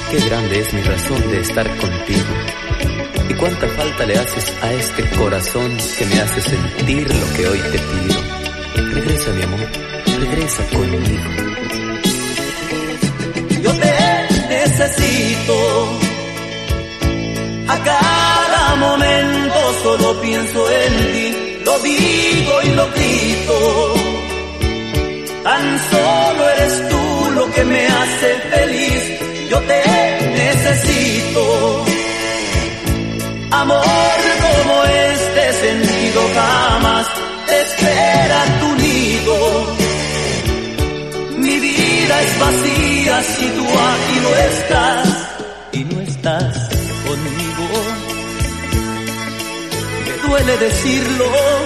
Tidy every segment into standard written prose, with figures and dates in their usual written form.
Qué grande es mi razón de estar contigo. Y cuánta falta le haces a este corazón que me hace sentir lo que hoy te pido. Regresa, mi amor, regresa conmigo. Yo te necesito. A cada momento solo pienso en ti. Lo digo y lo grito. Tan solo eres tú lo que me hace feliz. Yo te necesito. Amor como este sentido jamás te espera tu nido. Mi vida es vacía si tú aquí no estás y no estás conmigo. Me duele decirlo,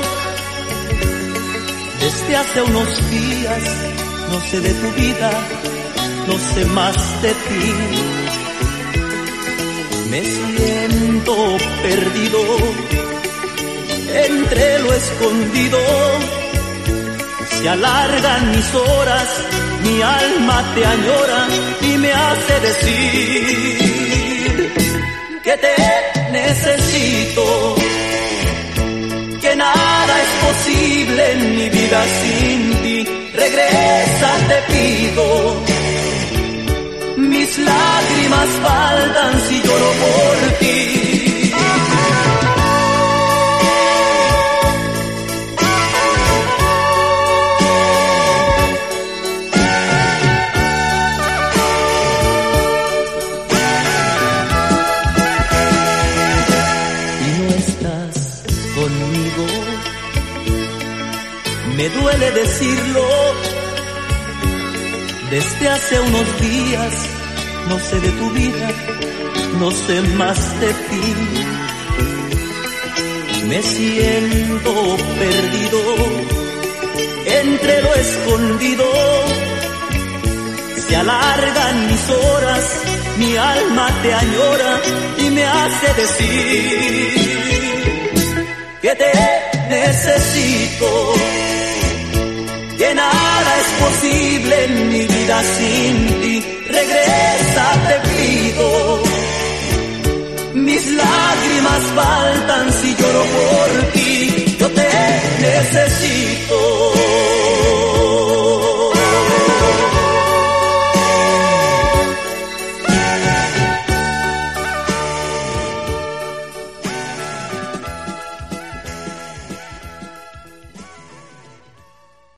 desde hace unos días no sé de tu vida, no sé más de ti. Me siento perdido entre lo escondido. Se alargan mis horas, mi alma te añora y me hace decir que te necesito, que nada es posible en mi vida sin ti. Regresa, te pido. Mis lágrimas faltan si lloro por ti. Y no estás conmigo. Me duele decirlo. Desde hace unos días no sé de tu vida, no sé más de ti. Me siento perdido entre lo escondido. Se alargan mis horas, mi alma te añora y me hace decir que te necesito. Que nada es posible en mi vida sin ti. Regresa, te pido. Mis lágrimas faltan si lloro por ti. Yo te necesito.